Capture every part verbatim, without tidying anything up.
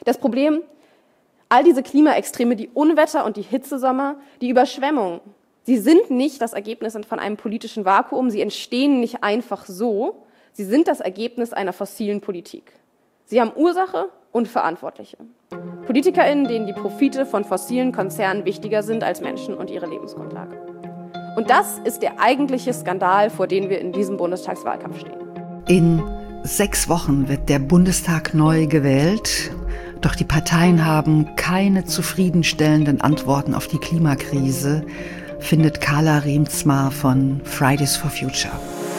Das Problem, all diese Klimaextreme, die Unwetter und die Hitzesommer, die Überschwemmungen, sie sind nicht das Ergebnis von einem politischen Vakuum, sie entstehen nicht einfach so, sie sind das Ergebnis einer fossilen Politik. Sie haben Ursache und Verantwortliche. PolitikerInnen, denen die Profite von fossilen Konzernen wichtiger sind als Menschen und ihre Lebensgrundlage. Und das ist der eigentliche Skandal, vor dem wir in diesem Bundestagswahlkampf stehen. In sechs Wochen wird der Bundestag neu gewählt. Doch die Parteien haben keine zufriedenstellenden Antworten auf die Klimakrise, findet Carla Riemtsma von Fridays for Future.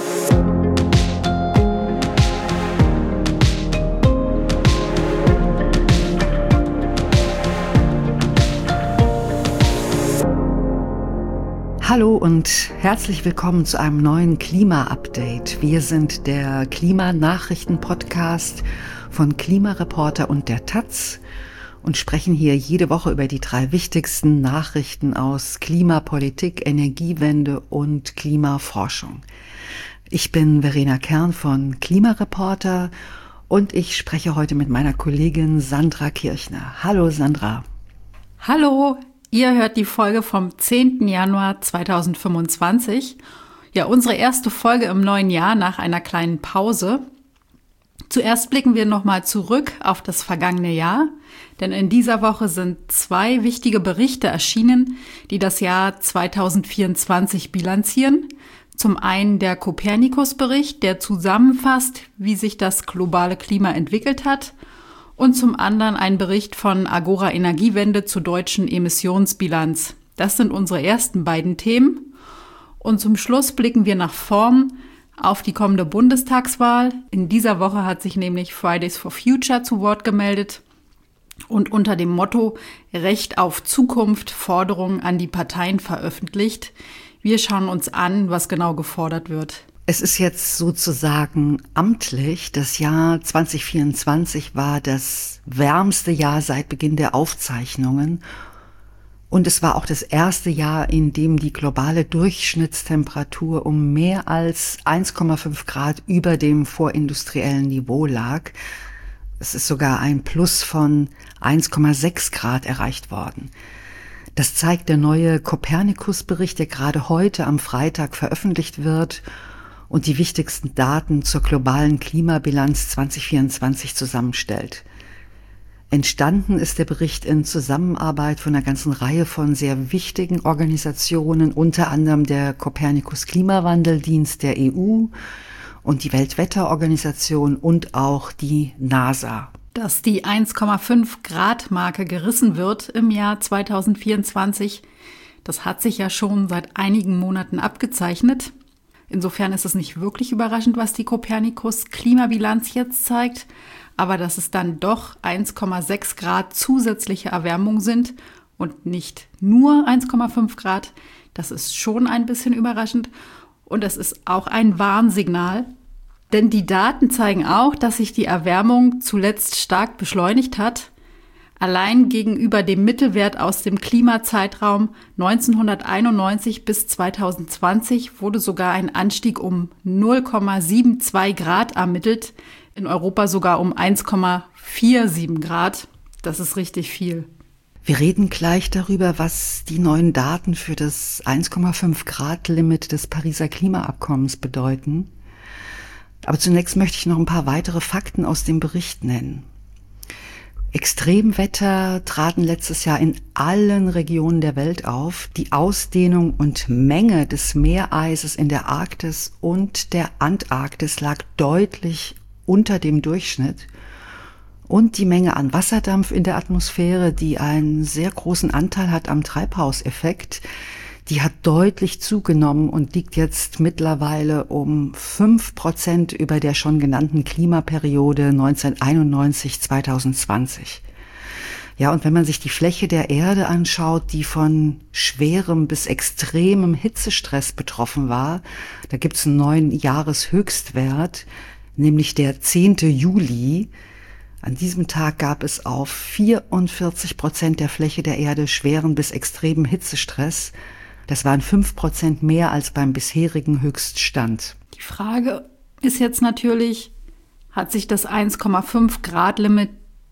Hallo und herzlich willkommen zu einem neuen Klima-Update. Wir sind der Klimanachrichten-Podcast von Klimareporter und der Taz und sprechen hier jede Woche über die drei wichtigsten Nachrichten aus Klimapolitik, Energiewende und Klimaforschung. Ich bin Verena Kern von Klimareporter und ich spreche heute mit meiner Kollegin Sandra Kirchner. Hallo Sandra. Hallo. Ihr hört die Folge vom zehnten Januar zweitausendfünfundzwanzig. Ja, unsere erste Folge im neuen Jahr nach einer kleinen Pause. Zuerst blicken wir nochmal zurück auf das vergangene Jahr, denn in dieser Woche sind zwei wichtige Berichte erschienen, die das Jahr zweitausendvierundzwanzig bilanzieren. Zum einen der Copernicus-Bericht, der zusammenfasst, wie sich das globale Klima entwickelt hat, und zum anderen ein Bericht von Agora Energiewende zur deutschen Emissionsbilanz. Das sind unsere ersten beiden Themen. Und zum Schluss blicken wir nach vorn auf die kommende Bundestagswahl. In dieser Woche hat sich nämlich Fridays for Future zu Wort gemeldet und unter dem Motto Recht auf Zukunft Forderungen an die Parteien veröffentlicht. Wir schauen uns an, was genau gefordert wird. Es ist jetzt sozusagen amtlich. Das Jahr zweitausendvierundzwanzig war das wärmste Jahr seit Beginn der Aufzeichnungen. Und es war auch das erste Jahr, in dem die globale Durchschnittstemperatur um mehr als eins Komma fünf Grad über dem vorindustriellen Niveau lag. Es ist sogar ein Plus von eins Komma sechs Grad erreicht worden. Das zeigt der neue Copernicus-Bericht, der gerade heute am Freitag veröffentlicht wird und die wichtigsten Daten zur globalen Klimabilanz zweitausendvierundzwanzig zusammenstellt. Entstanden ist der Bericht in Zusammenarbeit von einer ganzen Reihe von sehr wichtigen Organisationen, unter anderem der Copernicus-Klimawandeldienst der E U und die Weltwetterorganisation und auch die NASA. Dass die eins Komma fünf Grad Marke gerissen wird im Jahr zweitausendvierundzwanzig, das hat sich ja schon seit einigen Monaten abgezeichnet. Insofern ist es nicht wirklich überraschend, was die Copernicus-Klimabilanz jetzt zeigt, aber dass es dann doch eins Komma sechs Grad zusätzliche Erwärmung sind und nicht nur eins Komma fünf Grad, das ist schon ein bisschen überraschend und es ist auch ein Warnsignal, denn die Daten zeigen auch, dass sich die Erwärmung zuletzt stark beschleunigt hat. Allein gegenüber dem Mittelwert aus dem Klimazeitraum neunzehnhunderteinundneunzig bis zweitausendzwanzig wurde sogar ein Anstieg um null Komma zweiundsiebzig Grad ermittelt, in Europa sogar um eins Komma siebenundvierzig Grad. Das ist richtig viel. Wir reden gleich darüber, was die neuen Daten für das eins Komma fünf Grad Limit des Pariser Klimaabkommens bedeuten. Aber zunächst möchte ich noch ein paar weitere Fakten aus dem Bericht nennen. Extremwetter traten letztes Jahr in allen Regionen der Welt auf. Die Ausdehnung und Menge des Meereises in der Arktis und der Antarktis lag deutlich unter dem Durchschnitt. Und die Menge an Wasserdampf in der Atmosphäre, die einen sehr großen Anteil hat am Treibhauseffekt, die hat deutlich zugenommen und liegt jetzt mittlerweile um fünf Prozent über der schon genannten Klimaperiode neunzehnhunderteinundneunzig bis zweitausendzwanzig. Ja, und wenn man sich die Fläche der Erde anschaut, die von schwerem bis extremem Hitzestress betroffen war, da gibt's einen neuen Jahreshöchstwert, nämlich der zehnten Juli. An diesem Tag gab es auf vierundvierzig Prozent der Fläche der Erde schweren bis extremen Hitzestress. Das waren fünf Prozent mehr als beim bisherigen Höchststand. Die Frage ist jetzt natürlich, hat sich das eins Komma fünf Grad Limit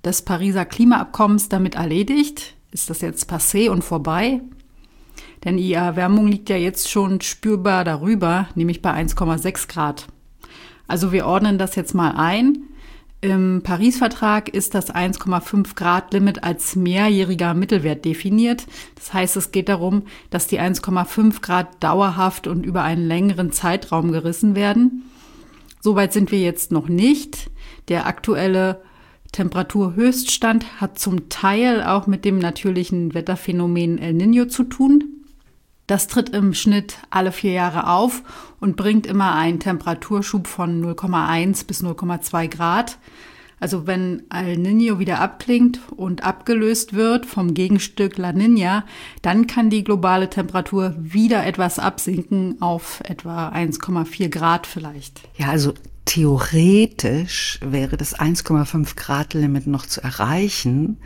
des Pariser Klimaabkommens damit erledigt? Ist das jetzt passé und vorbei? Denn die Erwärmung liegt ja jetzt schon spürbar darüber, nämlich bei eins Komma sechs Grad. Also wir ordnen das jetzt mal ein. Im Paris-Vertrag ist das eins Komma fünf Grad Limit als mehrjähriger Mittelwert definiert. Das heißt, es geht darum, dass die eins Komma fünf Grad dauerhaft und über einen längeren Zeitraum gerissen werden. Soweit sind wir jetzt noch nicht. Der aktuelle Temperaturhöchststand hat zum Teil auch mit dem natürlichen Wetterphänomen El Niño zu tun. Das tritt im Schnitt alle vier Jahre auf und bringt immer einen Temperaturschub von null Komma eins bis null Komma zwei Grad. Also wenn El Niño wieder abklingt und abgelöst wird vom Gegenstück La Niña, dann kann die globale Temperatur wieder etwas absinken auf etwa eins Komma vier Grad vielleicht. Ja, also theoretisch wäre das eins Komma fünf Grad Limit noch zu erreichen.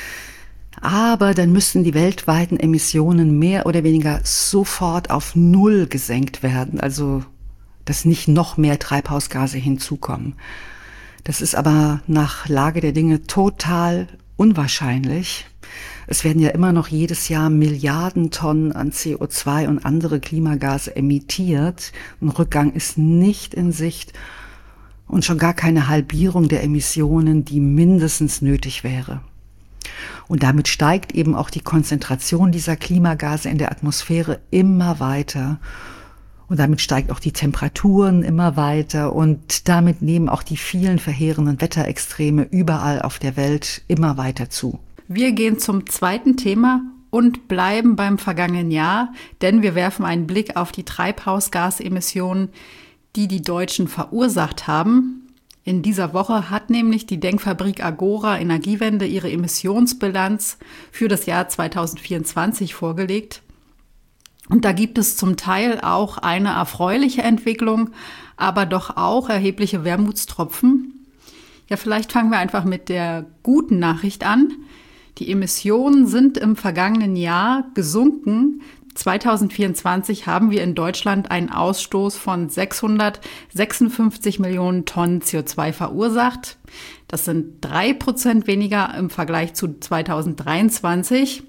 Aber dann müssten die weltweiten Emissionen mehr oder weniger sofort auf Null gesenkt werden, also dass nicht noch mehr Treibhausgase hinzukommen. Das ist aber nach Lage der Dinge total unwahrscheinlich. Es werden ja immer noch jedes Jahr Milliarden Tonnen an C O zwei und andere Klimagase emittiert. Ein Rückgang ist nicht in Sicht und schon gar keine Halbierung der Emissionen, die mindestens nötig wäre. Und damit steigt eben auch die Konzentration dieser Klimagase in der Atmosphäre immer weiter. Und damit steigt auch die Temperaturen immer weiter. Und damit nehmen auch die vielen verheerenden Wetterextreme überall auf der Welt immer weiter zu. Wir gehen zum zweiten Thema und bleiben beim vergangenen Jahr, denn wir werfen einen Blick auf die Treibhausgasemissionen, die die Deutschen verursacht haben. In dieser Woche hat nämlich die Denkfabrik Agora Energiewende ihre Emissionsbilanz für das Jahr zweitausendvierundzwanzig vorgelegt. Und da gibt es zum Teil auch eine erfreuliche Entwicklung, aber doch auch erhebliche Wermutstropfen. Ja, vielleicht fangen wir einfach mit der guten Nachricht an. Die Emissionen sind im vergangenen Jahr gesunken. zweitausendvierundzwanzig haben wir in Deutschland einen Ausstoß von sechshundertsechsundfünfzig Millionen Tonnen C O zwei verursacht. Das sind drei Prozent weniger im Vergleich zu zweitausenddreiundzwanzig.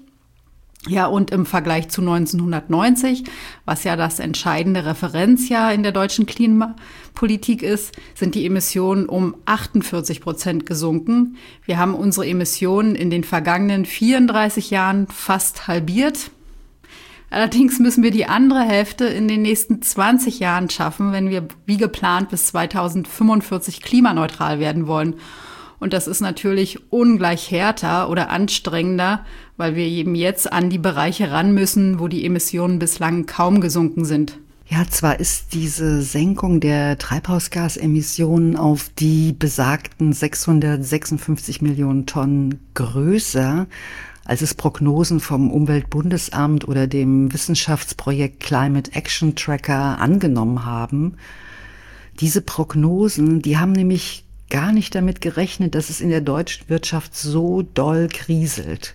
Ja, und im Vergleich zu neunzehnhundertneunzig, was ja das entscheidende Referenzjahr in der deutschen Klimapolitik ist, sind die Emissionen um achtundvierzig Prozent gesunken. Wir haben unsere Emissionen in den vergangenen vierunddreißig Jahren fast halbiert. Allerdings müssen wir die andere Hälfte in den nächsten zwanzig Jahren schaffen, wenn wir wie geplant bis zweitausendfünfundvierzig klimaneutral werden wollen. Und das ist natürlich ungleich härter oder anstrengender, weil wir eben jetzt an die Bereiche ran müssen, wo die Emissionen bislang kaum gesunken sind. Ja, zwar ist diese Senkung der Treibhausgasemissionen auf die besagten sechshundertsechsundfünfzig Millionen Tonnen größer, als es Prognosen vom Umweltbundesamt oder dem Wissenschaftsprojekt Climate Action Tracker angenommen haben. Diese Prognosen, die haben nämlich gar nicht damit gerechnet, dass es in der deutschen Wirtschaft so doll kriselt.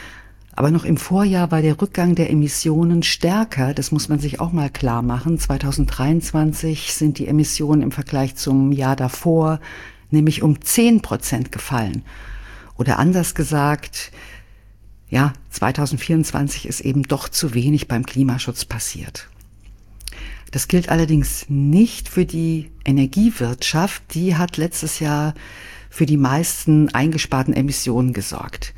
Aber noch im Vorjahr war der Rückgang der Emissionen stärker, das muss man sich auch mal klar machen. zweitausenddreiundzwanzig sind die Emissionen im Vergleich zum Jahr davor nämlich um zehn Prozent gefallen. Oder anders gesagt, ja, zweitausendvierundzwanzig ist eben doch zu wenig beim Klimaschutz passiert. Das gilt allerdings nicht für die Energiewirtschaft. Die hat letztes Jahr für die meisten eingesparten Emissionen gesorgt.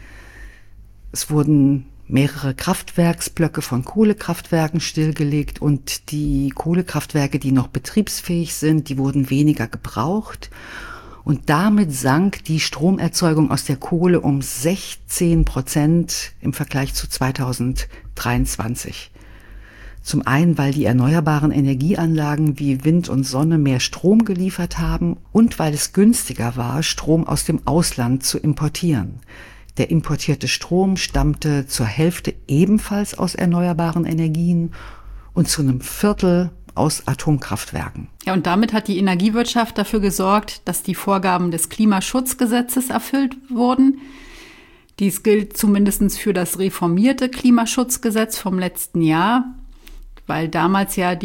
Es wurden mehrere Kraftwerksblöcke von Kohlekraftwerken stillgelegt und die Kohlekraftwerke, die noch betriebsfähig sind, die wurden weniger gebraucht. Und damit sank die Stromerzeugung aus der Kohle um sechzehn Prozent im Vergleich zu zweitausenddreiundzwanzig. Zum einen, weil die erneuerbaren Energieanlagen wie Wind und Sonne mehr Strom geliefert haben und weil es günstiger war, Strom aus dem Ausland zu importieren. Der importierte Strom stammte zur Hälfte ebenfalls aus erneuerbaren Energien und zu einem Viertel aus Atomkraftwerken. Ja, und damit hat die Energiewirtschaft dafür gesorgt, dass die Vorgaben des Klimaschutzgesetzes erfüllt wurden. Dies gilt zumindest für das reformierte Klimaschutzgesetz vom letzten Jahr, weil damals ja die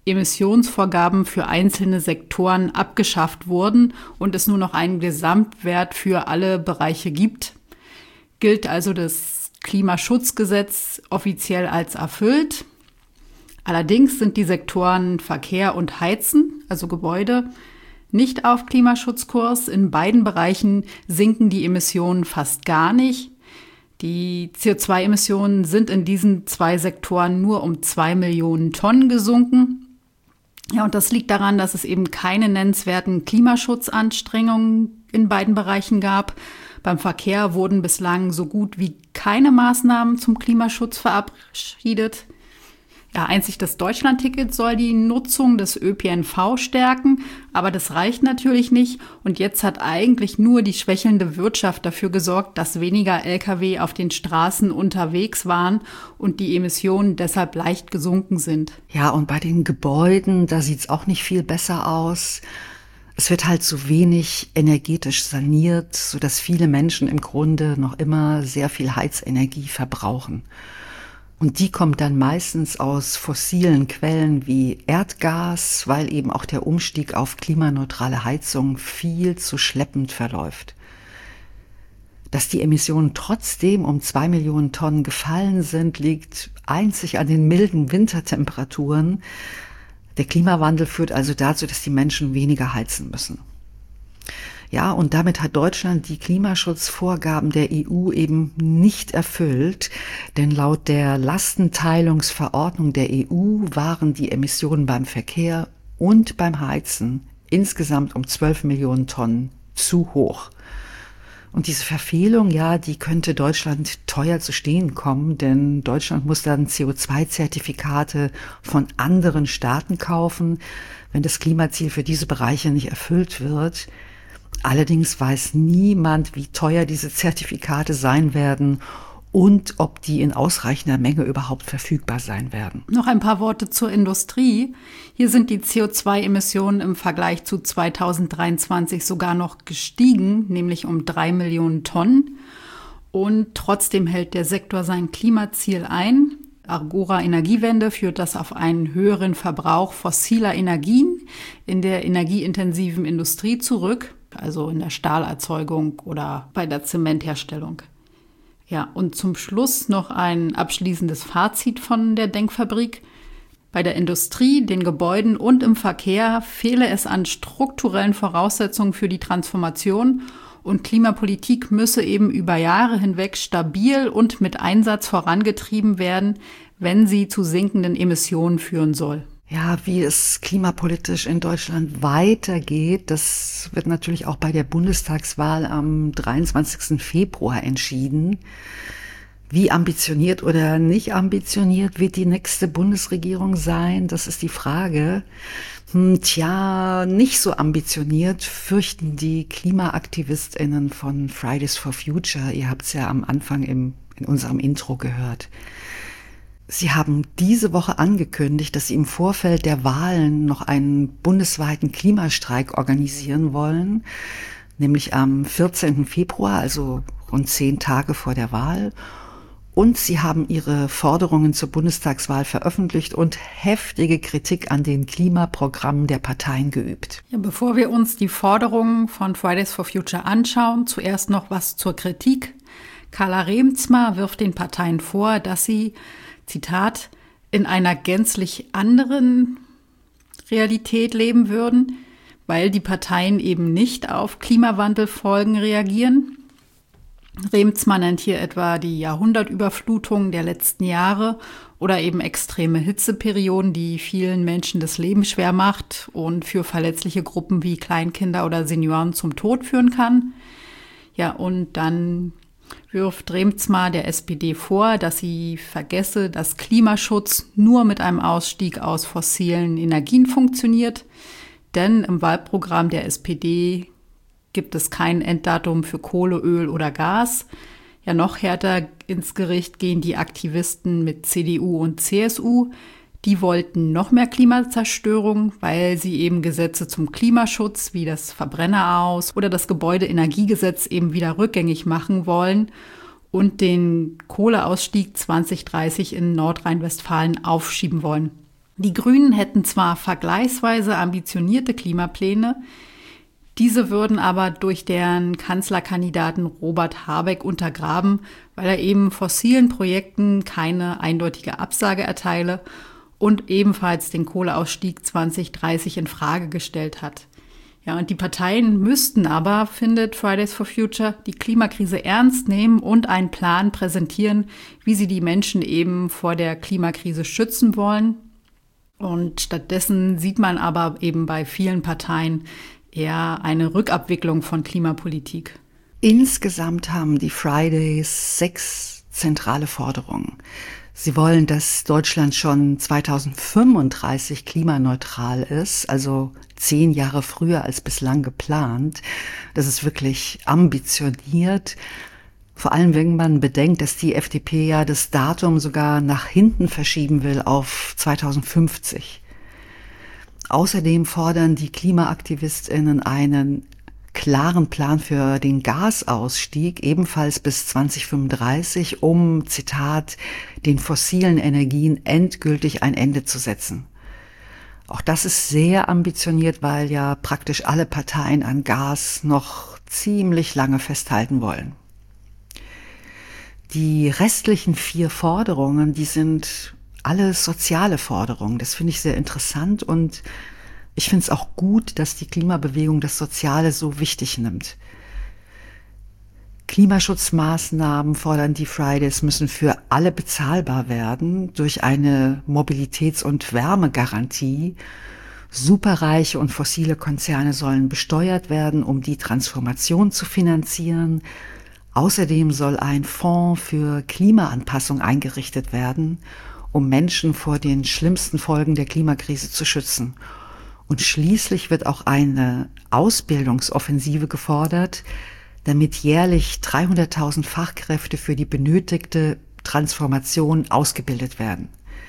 Emissionsvorgaben für einzelne Sektoren abgeschafft wurden und es nur noch einen Gesamtwert für alle Bereiche gibt, gilt also das Klimaschutzgesetz offiziell als erfüllt. Allerdings sind die Sektoren Verkehr und Heizen, also Gebäude, nicht auf Klimaschutzkurs. In beiden Bereichen sinken die Emissionen fast gar nicht. Die C O zwei Emissionen sind in diesen zwei Sektoren nur um zwei Millionen Tonnen gesunken. Ja, und das liegt daran, dass es eben keine nennenswerten Klimaschutzanstrengungen in beiden Bereichen gab. Beim Verkehr wurden bislang so gut wie keine Maßnahmen zum Klimaschutz verabschiedet. Ja, einzig das Deutschlandticket soll die Nutzung des Ö P N V stärken, aber das reicht natürlich nicht. Und jetzt hat eigentlich nur die schwächelnde Wirtschaft dafür gesorgt, dass weniger L K W auf den Straßen unterwegs waren und die Emissionen deshalb leicht gesunken sind. Ja, und bei den Gebäuden, da sieht's auch nicht viel besser aus. Es wird halt zu wenig energetisch saniert, sodass viele Menschen im Grunde noch immer sehr viel Heizenergie verbrauchen. Und die kommt dann meistens aus fossilen Quellen wie Erdgas, weil eben auch der Umstieg auf klimaneutrale Heizung viel zu schleppend verläuft. Dass die Emissionen trotzdem um zwei Millionen Tonnen gefallen sind, liegt einzig an den milden Wintertemperaturen. Der Klimawandel führt also dazu, dass die Menschen weniger heizen müssen. Ja, und damit hat Deutschland die Klimaschutzvorgaben der E U eben nicht erfüllt, denn laut der Lastenteilungsverordnung der E U waren die Emissionen beim Verkehr und beim Heizen insgesamt um zwölf Millionen Tonnen zu hoch. Und diese Verfehlung, ja, die könnte Deutschland teuer zu stehen kommen, denn Deutschland muss dann C O zwei Zertifikate von anderen Staaten kaufen, wenn das Klimaziel für diese Bereiche nicht erfüllt wird. Allerdings weiß niemand, wie teuer diese Zertifikate sein werden und ob die in ausreichender Menge überhaupt verfügbar sein werden. Noch ein paar Worte zur Industrie. Hier sind die C O zwei Emissionen im Vergleich zu zweitausenddreiundzwanzig sogar noch gestiegen, nämlich um drei Millionen Tonnen. Und trotzdem hält der Sektor sein Klimaziel ein. Agora Energiewende führt das auf einen höheren Verbrauch fossiler Energien in der energieintensiven Industrie zurück, also in der Stahlerzeugung oder bei der Zementherstellung. Ja, und zum Schluss noch ein abschließendes Fazit von der Denkfabrik. Bei der Industrie, den Gebäuden und im Verkehr fehle es an strukturellen Voraussetzungen für die Transformation und Klimapolitik müsse eben über Jahre hinweg stabil und mit Einsatz vorangetrieben werden, wenn sie zu sinkenden Emissionen führen soll. Ja, wie es klimapolitisch in Deutschland weitergeht, das wird natürlich auch bei der Bundestagswahl am dreiundzwanzigsten Februar entschieden. Wie ambitioniert oder nicht ambitioniert wird die nächste Bundesregierung sein? Das ist die Frage. Hm, tja, nicht so ambitioniert fürchten die KlimaaktivistInnen von Fridays for Future. Ihr habt es ja am Anfang im, in unserem Intro gehört. Sie haben diese Woche angekündigt, dass sie im Vorfeld der Wahlen noch einen bundesweiten Klimastreik organisieren wollen, nämlich am vierzehnten Februar, also rund zehn Tage vor der Wahl. Und sie haben ihre Forderungen zur Bundestagswahl veröffentlicht und heftige Kritik an den Klimaprogrammen der Parteien geübt. Ja, bevor wir uns die Forderungen von Fridays for Future anschauen, zuerst noch was zur Kritik. Carla Remzma wirft den Parteien vor, dass sie, Zitat, in einer gänzlich anderen Realität leben würden, weil die Parteien eben nicht auf Klimawandelfolgen reagieren. Remzma nennt hier etwa die Jahrhundertüberflutungen der letzten Jahre oder eben extreme Hitzeperioden, die vielen Menschen das Leben schwer macht und für verletzliche Gruppen wie Kleinkinder oder Senioren zum Tod führen kann. Ja, und dann wirft Remzma der S P D vor, dass sie vergesse, dass Klimaschutz nur mit einem Ausstieg aus fossilen Energien funktioniert. Denn im Wahlprogramm der S P D gibt es kein Enddatum für Kohle, Öl oder Gas. Ja, noch härter ins Gericht gehen die Aktivisten mit C D U und C S U. Die wollten noch mehr Klimazerstörung, weil sie eben Gesetze zum Klimaschutz wie das Verbrenneraus- oder das Gebäudeenergiegesetz eben wieder rückgängig machen wollen und den Kohleausstieg zwanzig dreißig in Nordrhein-Westfalen aufschieben wollen. Die Grünen hätten zwar vergleichsweise ambitionierte Klimapläne, diese würden aber durch deren Kanzlerkandidaten Robert Habeck untergraben, weil er eben fossilen Projekten keine eindeutige Absage erteile und ebenfalls den Kohleausstieg zwanzig dreißig in Frage gestellt hat. Ja, und die Parteien müssten aber, findet Fridays for Future, die Klimakrise ernst nehmen und einen Plan präsentieren, wie sie die Menschen eben vor der Klimakrise schützen wollen. Und stattdessen sieht man aber eben bei vielen Parteien eher eine Rückabwicklung von Klimapolitik. Insgesamt haben die Fridays sechs zentrale Forderungen. Sie wollen, dass Deutschland schon zweitausendfünfunddreißig klimaneutral ist, also zehn Jahre früher als bislang geplant. Das ist wirklich ambitioniert. Vor allem, wenn man bedenkt, dass die F D P ja das Datum sogar nach hinten verschieben will auf zweitausendfünfzig. Außerdem fordern die KlimaaktivistInnen einen klaren Plan für den Gasausstieg, ebenfalls bis zweitausendfünfunddreißig, um, Zitat, den fossilen Energien endgültig ein Ende zu setzen. Auch das ist sehr ambitioniert, weil ja praktisch alle Parteien an Gas noch ziemlich lange festhalten wollen. Die restlichen vier Forderungen, die sind alle soziale Forderungen. Das finde ich sehr interessant und ich finde es auch gut, dass die Klimabewegung das Soziale so wichtig nimmt. Klimaschutzmaßnahmen, fordern die Fridays, müssen für alle bezahlbar werden durch eine Mobilitäts- und Wärmegarantie. Superreiche und fossile Konzerne sollen besteuert werden, um die Transformation zu finanzieren. Außerdem soll ein Fonds für Klimaanpassung eingerichtet werden, um Menschen vor den schlimmsten Folgen der Klimakrise zu schützen. Und schließlich wird auch eine Ausbildungsoffensive gefordert, damit jährlich dreihunderttausend Fachkräfte für die benötigte Transformation ausgebildet werden.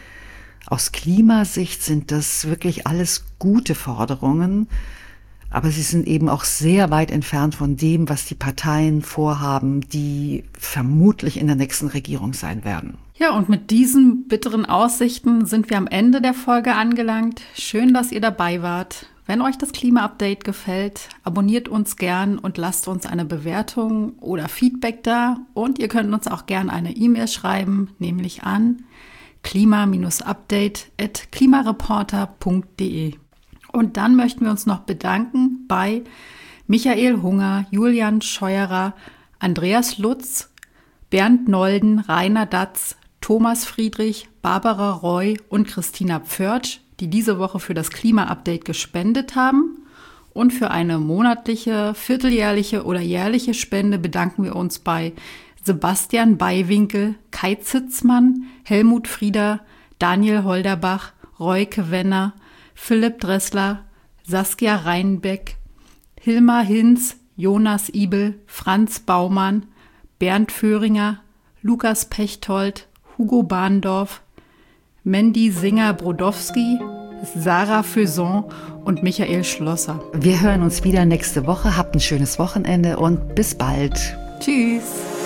Aus Klimasicht sind das wirklich alles gute Forderungen, aber sie sind eben auch sehr weit entfernt von dem, was die Parteien vorhaben, die vermutlich in der nächsten Regierung sein werden. Ja, und mit diesen bitteren Aussichten sind wir am Ende der Folge angelangt. Schön, dass ihr dabei wart. Wenn euch das Klima-Update gefällt, abonniert uns gern und lasst uns eine Bewertung oder Feedback da. Und ihr könnt uns auch gern eine E-Mail schreiben, nämlich an klima Bindestrich update at klimareporter punkt de. Und dann möchten wir uns noch bedanken bei Michael Hunger, Julian Scheuerer, Andreas Lutz, Bernd Nolden, Rainer Datz, Thomas Friedrich, Barbara Roy und Christina Pförtsch, die diese Woche für das Klima-Update gespendet haben. Und für eine monatliche, vierteljährliche oder jährliche Spende bedanken wir uns bei Sebastian Beiwinkel, Kai Zitzmann, Helmut Frieder, Daniel Holderbach, Roy Kewenner, Philipp Dressler, Saskia Reinbeck, Hilmar Hinz, Jonas Ibel, Franz Baumann, Bernd Föhringer, Lukas Pechtold, Hugo Bahndorf, Mandy Singer-Brodowski, Sarah Feuson und Michael Schlosser. Wir hören uns wieder nächste Woche. Habt ein schönes Wochenende und bis bald. Tschüss.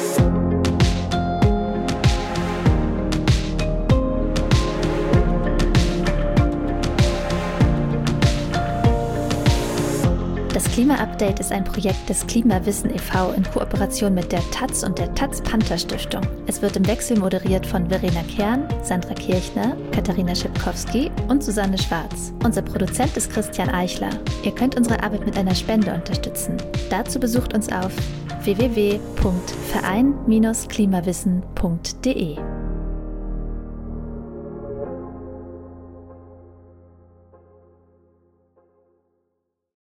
Das Klima-Update ist ein Projekt des Klimawissen e V in Kooperation mit der Taz und der Taz-Panther-Stiftung. Es wird im Wechsel moderiert von Verena Kern, Sandra Kirchner, Katharina Schipkowski und Susanne Schwarz. Unser Produzent ist Christian Eichler. Ihr könnt unsere Arbeit mit einer Spende unterstützen. Dazu besucht uns auf w w w punkt verein Bindestrich klimawissen punkt de.